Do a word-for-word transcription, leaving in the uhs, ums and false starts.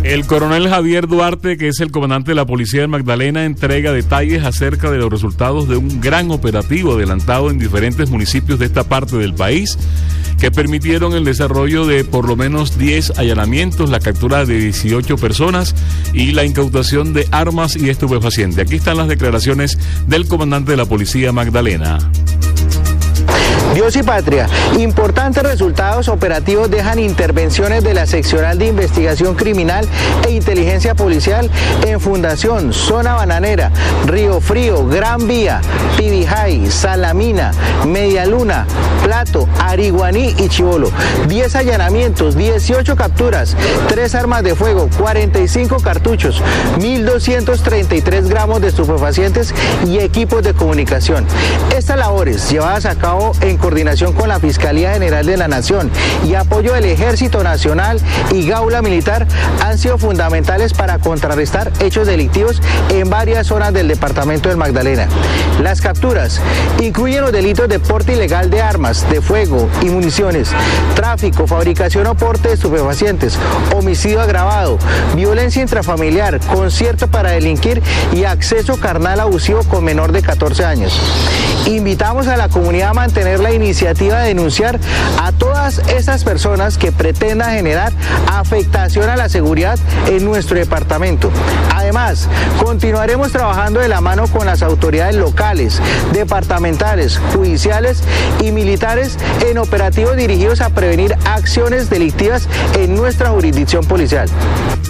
El coronel Javier Duarte, que es el comandante de la Policía de Magdalena, entrega detalles acerca de los resultados de un gran operativo adelantado en diferentes municipios de esta parte del país, que permitieron el desarrollo de por lo menos diez allanamientos, la captura de dieciocho personas y la incautación de armas y estupefacientes. Aquí están las declaraciones del comandante de la Policía Magdalena. Dios y patria, importantes resultados operativos dejan intervenciones de la Seccional de Investigación Criminal e Inteligencia Policial en Fundación, Zona Bananera, Río Frío, Gran Vía, Pibijay, Salamina, Media Luna, Plato, Ariguaní y Chibolo. diez allanamientos, dieciocho capturas, tres armas de fuego, cuarenta y cinco cartuchos, mil doscientos treinta y tres gramos de estupefacientes y equipos de comunicación. Estas labores, llevadas a cabo en coordinación con la Fiscalía General de la Nación y apoyo del Ejército Nacional y Gaula Militar, han sido fundamentales para contrarrestar hechos delictivos en varias zonas del departamento del Magdalena. Las capturas incluyen los delitos de porte ilegal de armas de fuego y municiones, tráfico, fabricación o porte de estupefacientes, homicidio agravado, violencia intrafamiliar, concierto para delinquir y acceso carnal abusivo con menor de catorce años. Invitamos a la comunidad a mantener la iniciativa de denunciar a todas esas personas que pretendan generar afectación a la seguridad en nuestro departamento. Además, continuaremos trabajando de la mano con las autoridades locales, departamentales, judiciales y militares en operativos dirigidos a prevenir acciones delictivas en nuestra jurisdicción policial.